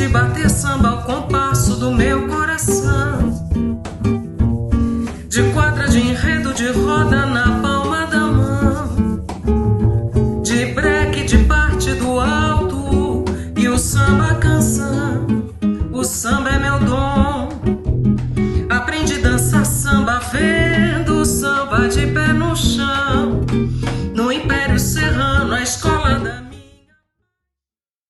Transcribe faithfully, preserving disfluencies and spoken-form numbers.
de bater samba ao compasso do meu coração, de quadra, de enredo, de roda na palma da mão, de breque, de parte do alto e o samba canção. O samba é meu dom, aprendi a dançar samba vendo o samba de pé no chão.